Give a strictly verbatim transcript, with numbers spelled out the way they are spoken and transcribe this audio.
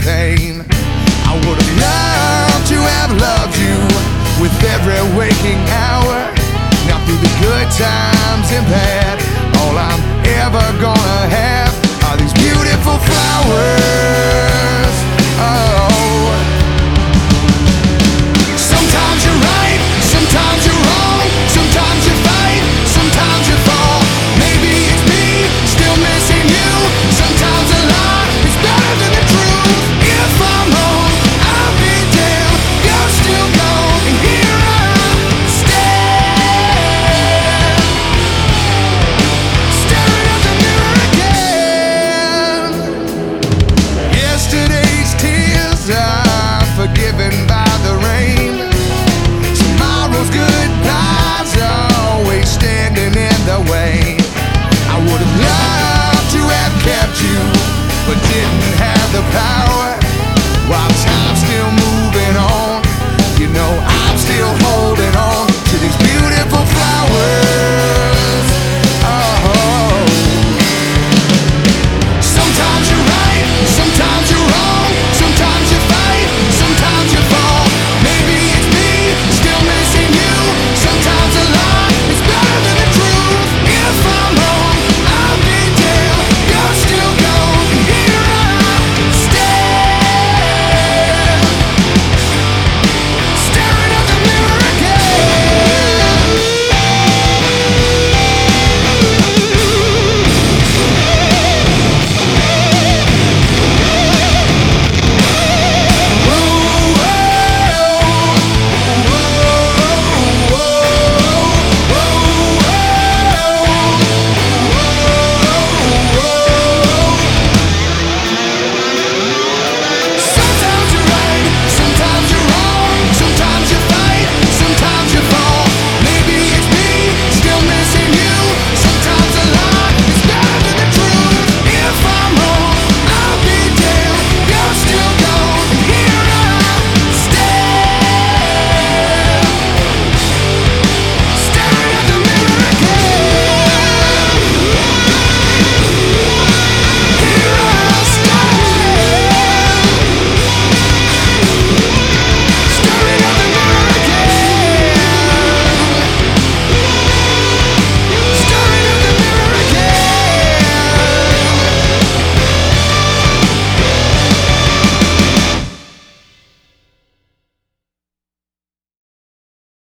pain. I would have loved to have loved you with every waking hour. Now through the good times and bad, all I'm ever gonna have are these beautiful flowers. Oh, sometimes you're right, sometimes you're wrong, sometimes you fight, sometimes you fall. Maybe it's me still missing you. Sometimes a lie is better than the truth. If I'm wrong, I'll be damned. You're still gone, and here I stand, staring at the mirror again. Yesterday's tears are forgiven by the rain. Tomorrow's goodbyes are always standing in the way. I would have loved to have kept you, but didn't have the power.